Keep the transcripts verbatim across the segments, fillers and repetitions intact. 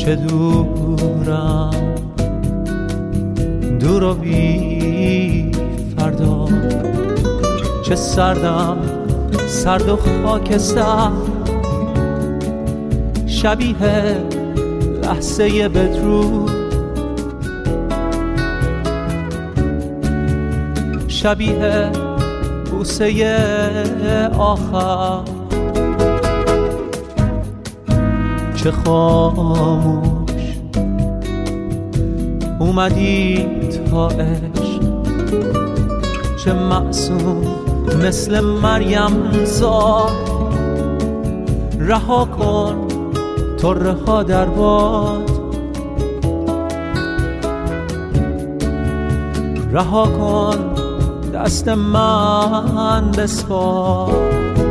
چه دورم دور و بی فردا، چه سردم سرد و خاکستر، شبیه لحظه بدرود، شبیه بوسه آخر، چه خاموش اومدی تا عشق، چه معصوم مثل مریم زار، رها کن طره ها در باد، رها کن دست من بسپار،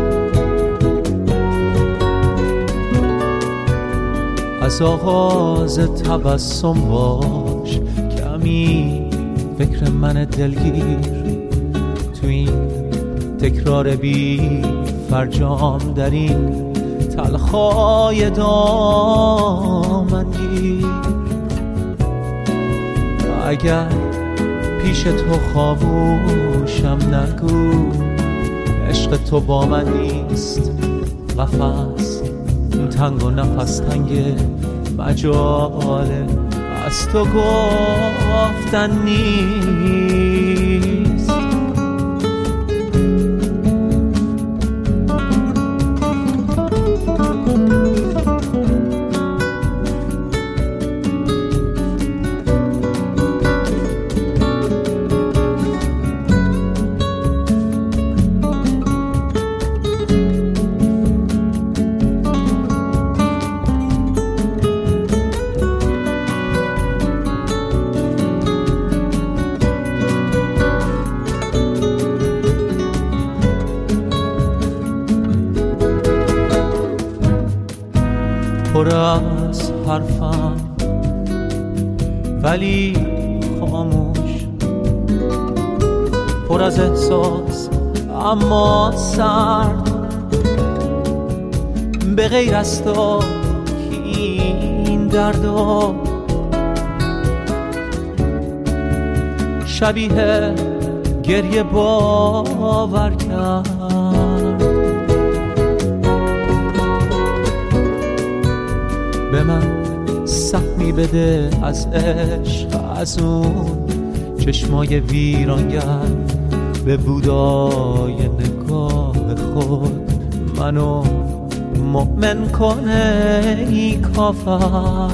از آغاز تبسم باش کمی فکر من دلگیر، تو این تکرار بی فرجام در این تلخای دامنگیر. اگر پیش تو خاموشم نگو، عشق تو با من نیست، قفس تنگ و نفس تنگ مجاله از تو گفتن نیست. پر از حرفم ولی خاموش، پر از احساس اما سرد، به غیر از تو این دردا، شبیه گریه باور کرد، به من سهمی بده از عشق، از اون چشمای ویرانگر، به بودای نگاه خود منو مؤمن کنه ای کافر.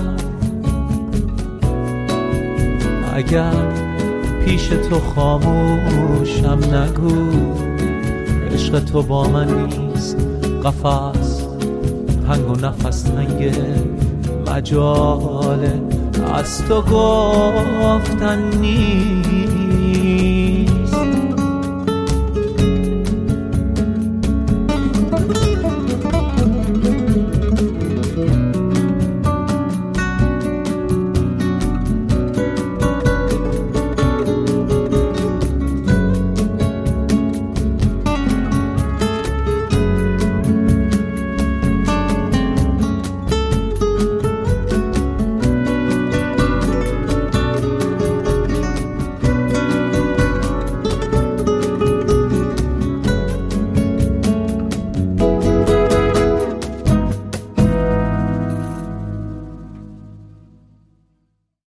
اگر پیش تو خاموشم نگو، عشق تو با من نیست، قفس تنگ و نفس تنگ مجاله از تو گفتن نیست.